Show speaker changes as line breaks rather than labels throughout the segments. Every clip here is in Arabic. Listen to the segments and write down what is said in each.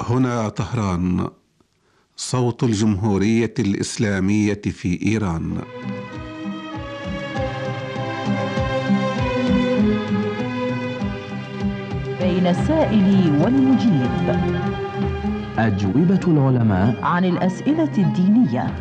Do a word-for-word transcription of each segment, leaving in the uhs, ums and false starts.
هنا طهران، صوت الجمهورية الإسلامية في إيران.
بين السائل والمجيب،
أجوبة العلماء
عن الأسئلة الدينية.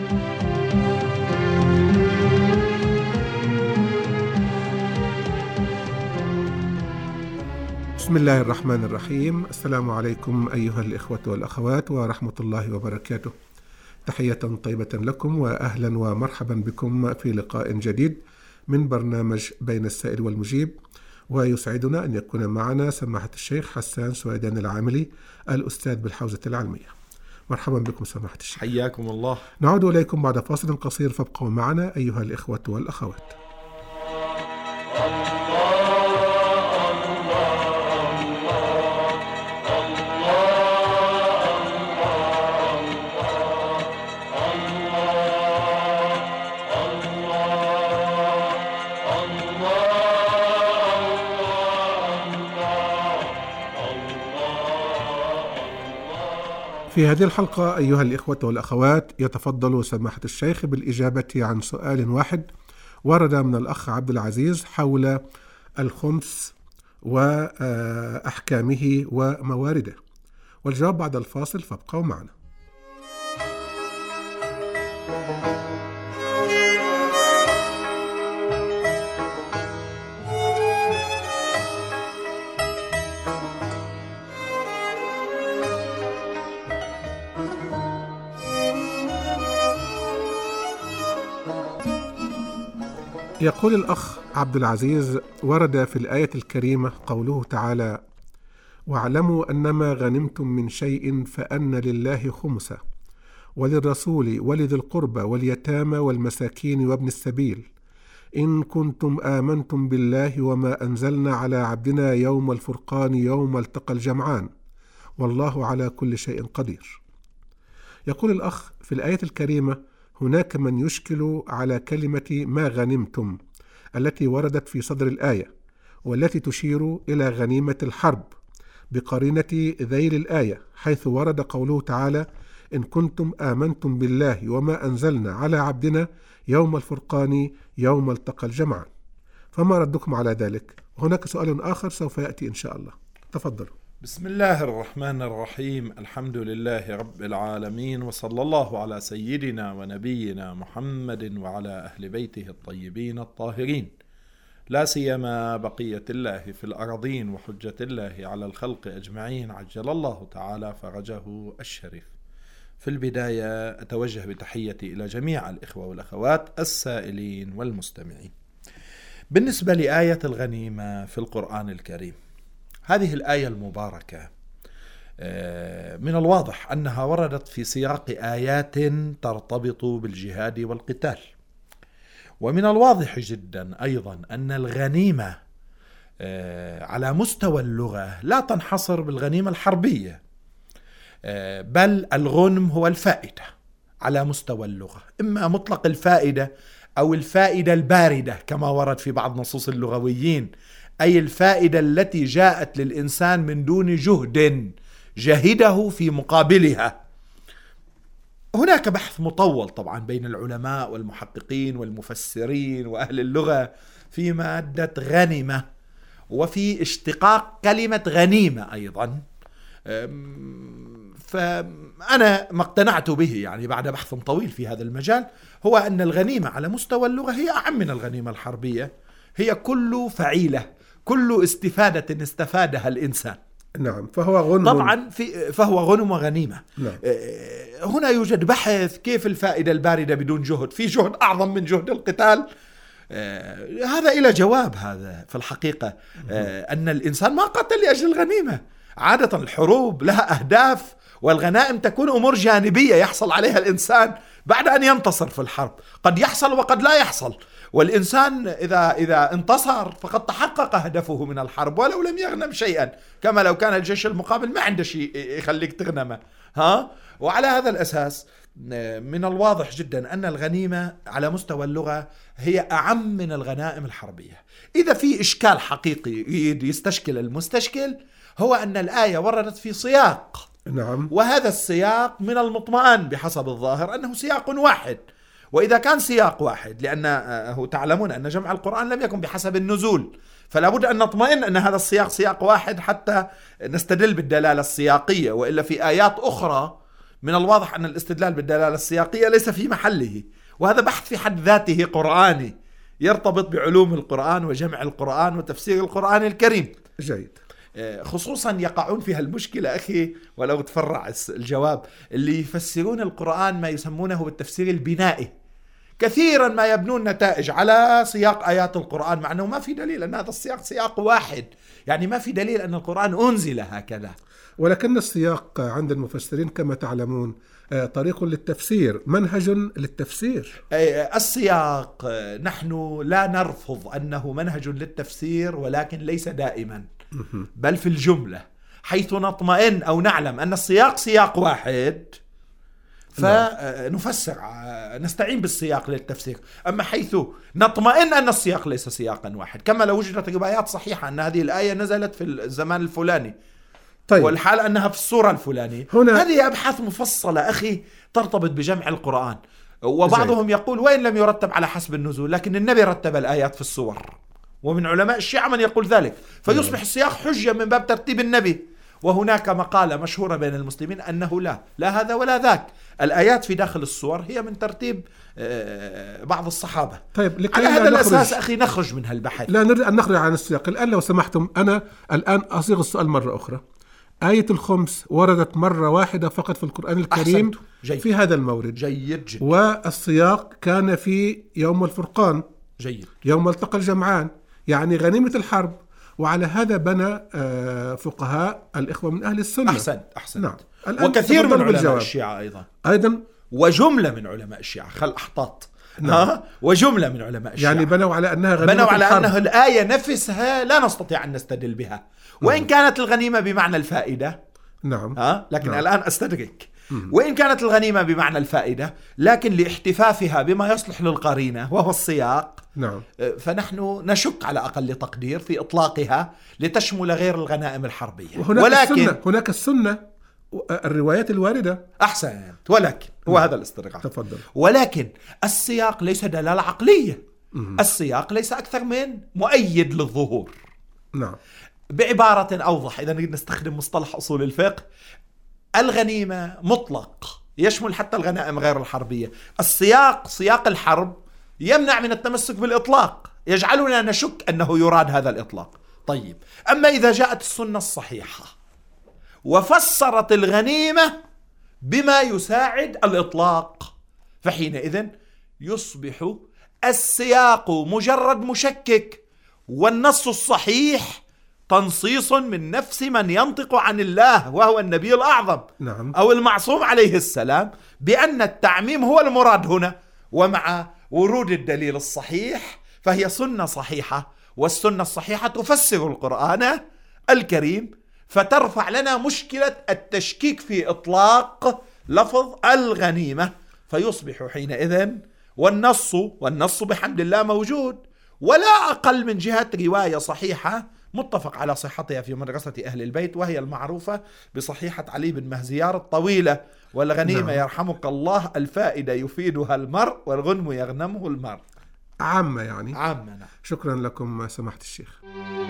بسم الله الرحمن الرحيم. السلام عليكم أيها الإخوة والأخوات ورحمة الله وبركاته. تحية طيبة لكم وأهلا ومرحبا بكم في لقاء جديد من برنامج بين السائل والمجيب، ويسعدنا أن يكون معنا سماحة الشيخ حسان سويدان العاملي الأستاذ بالحوزة العلمية. مرحبا بكم سماحة الشيخ.
حياكم الله.
نعود إليكم بعد فاصل قصير، فابقوا معنا أيها الإخوة والأخوات. في هذه الحلقة أيها الإخوة والأخوات يتفضل سماحة الشيخ بالإجابة عن سؤال واحد ورد من الأخ عبد العزيز حول الخمس وأحكامه وموارده، والجواب بعد الفاصل، فابقوا معنا. يقول الأخ عبد العزيز: ورد في الآية الكريمة قوله تعالى: واعلموا أنما غنمتم من شيء فأن لله خمسه وللرسول ولذي القربى واليتامى والمساكين وابن السبيل إن كنتم آمنتم بالله وما أنزلنا على عبدنا يوم الفرقان يوم التقى الجمعان والله على كل شيء قدير. يقول الأخ: في الآية الكريمة هناك من يشكل على كلمة ما غنمتم التي وردت في صدر الآية، والتي تشير إلى غنيمة الحرب بقرينة ذيل الآية، حيث ورد قوله تعالى: إن كنتم آمنتم بالله وما أنزلنا على عبدنا يوم الفرقان يوم التقى الجمعان. فما ردكم على ذلك؟ هناك سؤال آخر سوف يأتي إن شاء الله، تفضلوا.
بسم الله الرحمن الرحيم. الحمد لله رب العالمين، وصلى الله على سيدنا ونبينا محمد وعلى أهل بيته الطيبين الطاهرين، لا سيما بقية الله في الأرضين وحجة الله على الخلق أجمعين، عجل الله تعالى فرجه الشريف. في البداية أتوجه بتحيتي إلى جميع الإخوة والأخوات السائلين والمستمعين. بالنسبة لآية الغنيمة في القرآن الكريم، هذه الآية المباركة من الواضح أنها وردت في سياق آيات ترتبط بالجهاد والقتال، ومن الواضح جدا أيضا أن الغنيمة على مستوى اللغة لا تنحصر بالغنيمة الحربية، بل الغنم هو الفائدة على مستوى اللغة، إما مطلق الفائدة أو الفائدة الباردة كما ورد في بعض نصوص اللغويين، أي الفائدة التي جاءت للإنسان من دون جهد جهده في مقابلها. هناك بحث مطول طبعا بين العلماء والمحققين والمفسرين وأهل اللغة في مادة غنمة، وفي اشتقاق كلمة غنيمة أيضا. فأنا ما اقتنعت به يعني بعد بحث طويل في هذا المجال، هو أن الغنيمة على مستوى اللغة هي أعم من الغنيمة الحربية، هي كل فعيلة، كل استفادة استفادها الإنسان.
نعم، فهو غنم
طبعا في فهو غنم وغنيمة.
نعم.
هنا يوجد بحث كيف الفائدة الباردة بدون جهد، في جهد أعظم من جهد القتال. هذا إلى جواب هذا في الحقيقة، أن الإنسان ما قتل لأجل الغنيمة. عادة الحروب لها أهداف، والغنائم تكون أمور جانبية يحصل عليها الإنسان بعد أن ينتصر في الحرب، قد يحصل وقد لا يحصل، والإنسان إذا إذا انتصر فقد تحقق هدفه من الحرب ولو لم يغنم شيئا، كما لو كان الجيش المقابل ما عنده شيء يخليك تغنمه. ها وعلى هذا الأساس من الواضح جدا أن الغنيمة على مستوى اللغة هي أعم من الغنائم الحربية. إذا في إشكال حقيقي يستشكل المستشكل هو أن الآية وردت في سياق
نعم.
وهذا السياق من المطمئن بحسب الظاهر أنه سياق واحد. وإذا كان سياق واحد، لأنه تعلمون أن جمع القرآن لم يكن بحسب النزول، فلا بد أن نطمئن أن هذا السياق سياق واحد حتى نستدل بالدلالة السياقية. وإلا في آيات أخرى من الواضح أن الاستدلال بالدلالة السياقية ليس في محله، وهذا بحث في حد ذاته قرآني يرتبط بعلوم القرآن وجمع القرآن وتفسير القرآن الكريم.
جيد.
خصوصا يقعون فيها المشكلة أخي، ولو تفرع الجواب، اللي يفسرون القرآن ما يسمونه بالتفسير البنائي، كثيرا ما يبنون نتائج على سياق آيات القرآن، مع أنه ما في دليل أن هذا السياق سياق واحد، يعني ما في دليل أن القرآن أنزل هكذا.
ولكن السياق عند المفسرين كما تعلمون طريق للتفسير، منهج للتفسير.
السياق نحن لا نرفض أنه منهج للتفسير، ولكن ليس دائما، بل في الجملة، حيث نطمئن أو نعلم أن السياق سياق واحد فنفسر، نستعين بالسياق للتفسير. أما حيث نطمئن أن السياق ليس سياقا واحد، كما لو وجدت روايات صحيحة أن هذه الآية نزلت في الزمان الفلاني، طيب، والحال أنها في السورة الفلانية، هنا هذه أبحاث مفصلة أخي ترتبط بجمع القرآن. وبعضهم زي. يقول وين لم يرتب على حسب النزول، لكن النبي رتب الآيات في السور، ومن علماء الشيعة من يقول ذلك، فيصبح السياق حجة من باب ترتيب النبي. وهناك مقالة مشهورة بين المسلمين أنه لا لا هذا ولا ذاك، الآيات في داخل السور هي من ترتيب بعض الصحابة.
طيب،
على هذا الأساس أخي نخرج من هالبحث،
لا نريد أن نخرج عن السياق الآن لو سمحتم. أنا الآن أصيغ السؤال مرة أخرى. آية الخمس وردت مرة واحدة فقط في القرآن الكريم في هذا المورد.
جيد جدا.
والسياق كان في يوم الفرقان.
جيد.
يوم التقى الجمعان، يعني غنيمة الحرب. وعلى هذا بنى فقهاء الإخوة من أهل السنة.
أحسنت أحسنت.
نعم.
وكثير من علماء الجواب. الشيعة أيضا
أيضا
وجملة من علماء الشيعة خل أحطاط. نعم. وجملة من علماء الشيعة
يعني بنوا على أنها غنيمة
بنوا على
الحرب.
أنها الآية نفسها لا نستطيع أن نستدل بها، وإن كانت الغنيمة بمعنى الفائدة.
نعم.
ها؟ لكن
نعم.
الآن أستدرك. وإن كانت الغنيمة بمعنى الفائدة، لكن لاحتفافها بما يصلح للقرينة وهو السياق.
نعم.
فنحن نشك على أقل تقدير في إطلاقها لتشمل غير الغنائم الحربية.
وهناك ولكن السنة. هناك السنة الروايات الواردة.
أحسنت. ولكن هو
نعم.
هذا الاسترجاع.
تفضل.
ولكن السياق ليس دلالة عقلية. مم. السياق ليس أكثر من مؤيد للظهور.
نعم.
بعبارة أوضح، إذا نستخدم مصطلح أصول الفقه، الغنيمة مطلق يشمل حتى الغنائم غير الحربية. السياق سياق الحرب يمنع من التمسك بالإطلاق، يجعلنا نشك أنه يراد هذا الإطلاق. طيب، أما إذا جاءت السنة الصحيحة وفسرت الغنيمة بما يساعد الإطلاق، فحينئذ يصبح السياق مجرد مشكك، والنص الصحيح تنصيص من نفس من ينطق عن الله وهو النبي الأعظم.
نعم.
أو المعصوم عليه السلام، بأن التعميم هو المراد هنا. ومع ورود الدليل الصحيح فهي سنة صحيحة، والسنة الصحيحة تفسر القرآن الكريم، فترفع لنا مشكلة التشكيك في إطلاق لفظ الغنيمة، فيصبح حينئذ والنص والنص بحمد الله موجود، ولا أقل من جهة رواية صحيحة متفق على صحتها في مدرسة أهل البيت، وهي المعروفة بصحيحة علي بن مهزيار الطويلة: والغنيمة نعم. يرحمك الله الفائدة يفيدها المرء والغنم يغنمه المرء.
عامة يعني
عامة. نعم.
شكرا لكم سماحة الشيخ.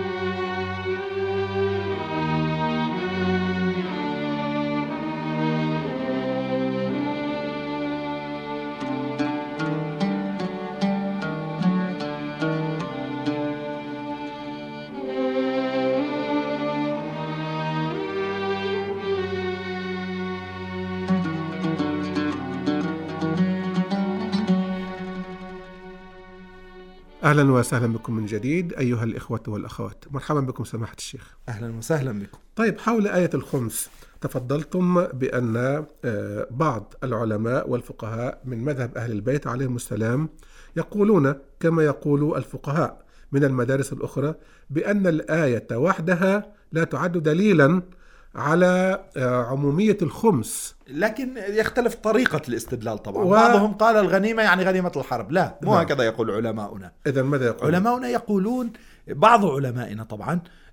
أهلا وسهلا بكم من جديد أيها الإخوة والأخوات، مرحبا بكم سماحة الشيخ.
أهلا وسهلا بكم.
طيب، حول آية الخمس تفضلتم بأن بعض العلماء والفقهاء من مذهب أهل البيت عليهم السلام يقولون كما يقول الفقهاء من المدارس الأخرى بأن الآية وحدها لا تعد دليلا على عمومية الخمس،
لكن يختلف طريقة الاستدلال طبعا. و... بعضهم قال الغنيمة يعني غنيمة الحرب، لا مو نعم. هكذا يقول علماؤنا.
إذن ماذا يقول؟
علماؤنا يقولون، بعض علمائنا طبعا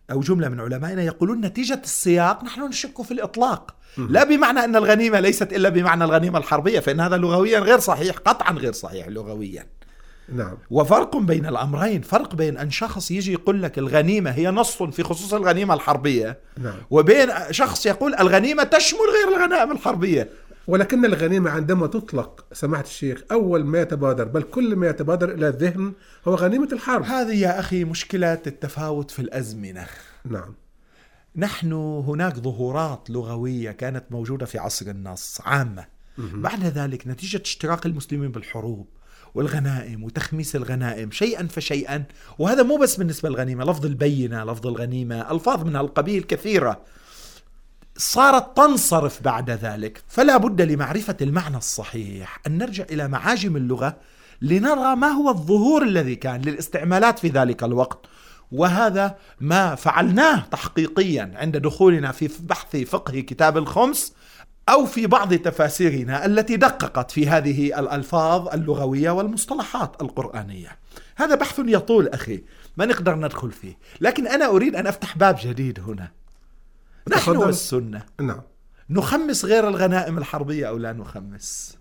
أو جملة من علمائنا يقولون نتيجة السياق نحن نشك في الإطلاق، لا بمعنى أن الغنيمة ليست إلا بمعنى الغنيمة الحربية، فإن هذا لغويا غير صحيح، قطعا غير صحيح لغويا.
نعم.
وفرق بين الأمرين، فرق بين أن شخص يجي يقول لك الغنيمة هي نص في خصوص الغنيمة الحربية،
نعم.
وبين شخص يقول الغنيمة تشمل غير الغنائم الحربية.
ولكن الغنيمة عندما تطلق سماحة الشيخ أول ما يتبادر، بل كل ما يتبادر إلى الذهن هو غنيمة الحرب.
هذه يا أخي مشكلة التفاوت في الأزمنة.
نعم.
نحن هناك ظهورات لغوية كانت موجودة في عصر النص عامة، بعد ذلك نتيجة اشتراك المسلمين بالحروب والغنائم وتخميس الغنائم شيئا فشيئا، وهذا مو بس بالنسبة للغنيمة، لفظ البينة، لفظ الغنيمة، ألفاظ من هالقبيل كثيرة صارت تنصرف بعد ذلك. فلا بد لمعرفة المعنى الصحيح أن نرجع إلى معاجم اللغة لنرى ما هو الظهور الذي كان للاستعمالات في ذلك الوقت، وهذا ما فعلناه تحقيقيا عند دخولنا في بحث فقه كتاب الخمس أو في بعض تفاسيرنا التي دققت في هذه الألفاظ اللغوية والمصطلحات القرآنية. هذا بحث يطول أخي، ما نقدر ندخل فيه، لكن أنا أريد أن أفتح باب جديد هنا. نحن والسنة
نعم.
نخمس غير الغنائم الحربية أو لا نخمس؟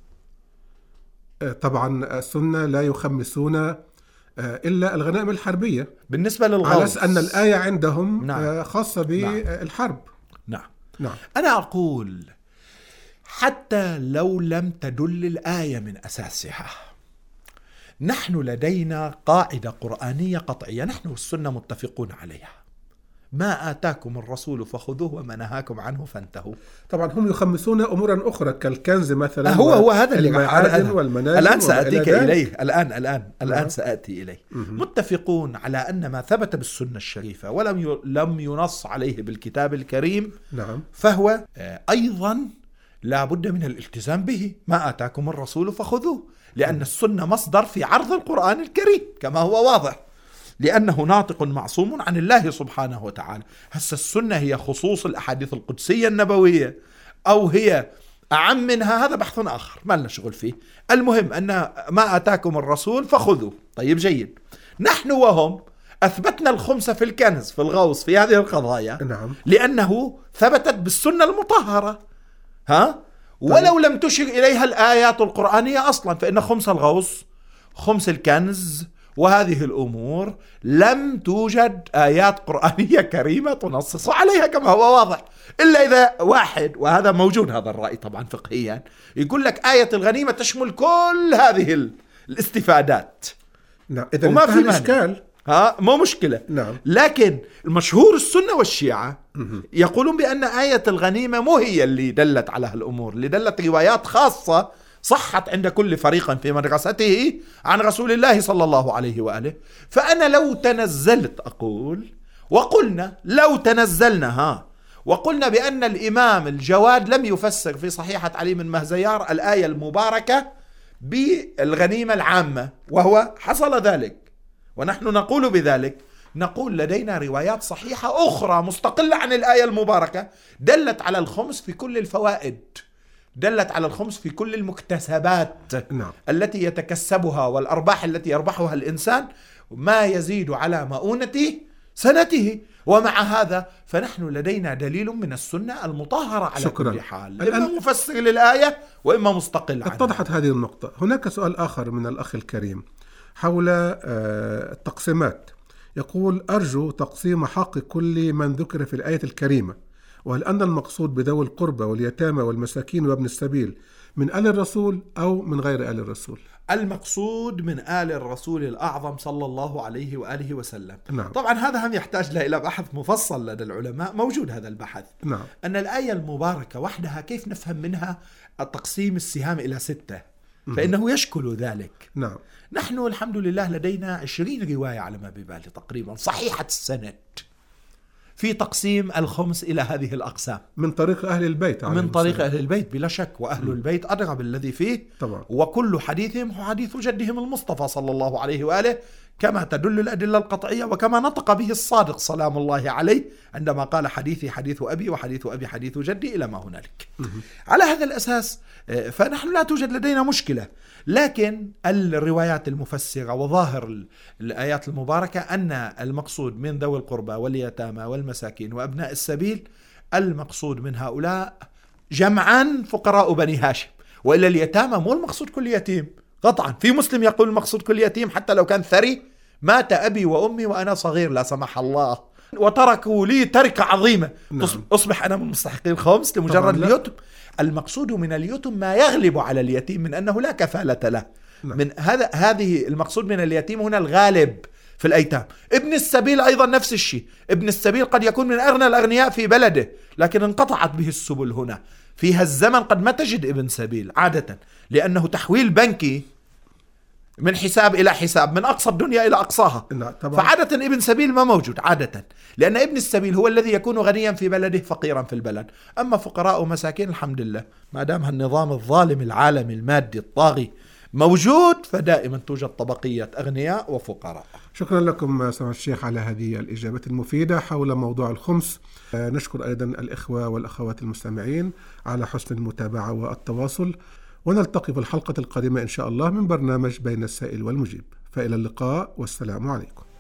طبعا السنة لا يخمسون إلا الغنائم الحربية
بالنسبة للغوص،
على أساس أن الآية عندهم
نعم.
خاصة بالحرب.
نعم.
نعم.
أنا أقول حتى لو لم تدل الآية من أساسها، نحن لدينا قاعدة قرآنية قطعية نحن والسنة متفقون عليها: ما آتاكم الرسول فخذوه وما نهاكم عنه فانتهوا.
طبعا هم يخمسون أمورا أخرى كالكنز مثلا،
هو هو هذا اللي
المعادن والمنازل.
الآن سأتيك إليه، الآن الآن الآن
نعم.
سأتي إليه. متفقون على أن ما ثبت بالسنة الشريفة ولم لم ينص عليه بالكتاب الكريم،
نعم،
فهو أيضا لا بد من الالتزام به. ما آتاكم الرسول فخذوه، لأن السنة مصدر في عرض القرآن الكريم كما هو واضح، لأنه ناطق معصوم عن الله سبحانه وتعالى. هسه السنة هي خصوص الأحاديث القدسية النبوية أو هي أعم منها، هذا بحث آخر ما لنا شغل فيه. المهم أن ما آتاكم الرسول فخذوه. طيب جيد، نحن وهم أثبتنا الخمسة في الكنز في الغوص في هذه القضايا،
نعم،
لأنه ثبتت بالسنة المطهرة، ها، ولو لم تشر إليها الآيات القرآنية أصلا، فإن خمس الغوص، خمس الكنز وهذه الأمور لم توجد آيات قرآنية كريمة تنصص عليها كما هو واضح، إلا إذا واحد، وهذا موجود هذا الرأي طبعا فقهيا، يقول لك آية الغنيمة تشمل كل هذه الاستفادات.
نعم، إذا ما في إشكال،
ها، مو مشكلة.
نعم.
لكن المشهور السنة والشيعة يقولون بأن آية الغنيمة مو هي اللي دلت على هالأمور، اللي دلت روايات خاصة صحت عند كل فريق في مدرسته عن رسول الله صلى الله عليه وآله. فأنا لو تنزلت أقول، وقلنا لو تنزلنا ها وقلنا بأن الإمام الجواد لم يفسر في صحيحة علي بن مهزيار الآية المباركة بالغنيمة العامة، وهو حصل ذلك ونحن نقول بذلك، نقول لدينا روايات صحيحة أخرى مستقلة عن الآية المباركة دلت على الخمس في كل الفوائد، دلت على الخمس في كل المكتسبات،
نعم،
التي يتكسبها والأرباح التي يربحها الإنسان ما يزيد على مؤونة سنته. ومع هذا فنحن لدينا دليل من السنة المطهرة على
شكرا.
كل حال، إما مفسر للآية وإما مستقل عنها.
اتضحت هذه النقطة. هناك سؤال آخر من الأخ الكريم حول التقسيمات، يقول: أرجو تقسيم حق كل من ذكر في الآية الكريمة، وهل أن المقصود بذوي القربى واليتامى والمساكين وابن السبيل من آل الرسول أو من غير آل الرسول؟
المقصود من آل الرسول الأعظم صلى الله عليه وآله وسلم.
نعم.
طبعا هذا هم يحتاج إلى بحث مفصل لدى العلماء، موجود هذا البحث.
نعم.
أن الآية المباركة وحدها كيف نفهم منها التقسيم السهام إلى ستة، فإنه يشكل ذلك.
نعم.
نحن الحمد لله لدينا عشرين رواية على ما ببالي تقريبا صحيحة السند في تقسيم الخمس إلى هذه الأقسام
من طريق أهل البيت،
من طريق أهل البيت بلا شك، وأهل م. البيت أدرى بالذي فيه
طبعا.
وكل حديثهم حديث جدهم المصطفى صلى الله عليه وآله كما تدل الأدلة القطعية وكما نطق به الصادق سلام الله عليه عندما قال حديثي حديث أبي وحديث أبي حديث جدي إلى ما هنالك. على هذا الأساس فنحن لا توجد لدينا مشكلة، لكن الروايات المفسرة وظاهر الآيات المباركة أن المقصود من ذوي القربى واليتامى والمساكين وأبناء السبيل، المقصود من هؤلاء جمعا فقراء بني هاشم، وإلا اليتامى مو المقصود كل يتيم قطعا. في مسلم يقول المقصود كل يتيم حتى لو كان ثري، مات أبي وأمي وأنا صغير لا سمح الله وتركوا لي تركة عظيمة، نعم. أصبح أنا من مستحقي الخمس لمجرد اليتم. المقصود من اليتم ما يغلب على اليتيم من أنه لا كفالة له، نعم. من هذا هذه المقصود من اليتيم هنا الغالب في الأيتام. ابن السبيل أيضا نفس الشيء، ابن السبيل قد يكون من أغنى الأغنياء في بلده لكن انقطعت به السبل. هنا في هالزمن قد ما تجد ابن سبيل عادة، لأنه تحويل بنكي من حساب إلى حساب، من أقصى الدنيا إلى أقصاها، فعادة ابن سبيل ما موجود عادة، لأن ابن السبيل هو الذي يكون غنيا في بلده فقيرا في البلد. أما فقراء ومساكين الحمد لله ما دام هالنظام الظالم العالمي المادي الطاغي موجود فدائما توجد طبقية أغنياء وفقراء.
شكرا لكم سماحة الشيخ على هذه الإجابة المفيدة حول موضوع الخمس. نشكر أيضا الإخوة والأخوات المستمعين على حسن المتابعة والتواصل، ونلتقي في الحلقة القادمة إن شاء الله من برنامج بين السائل والمجيب. فإلى اللقاء والسلام عليكم.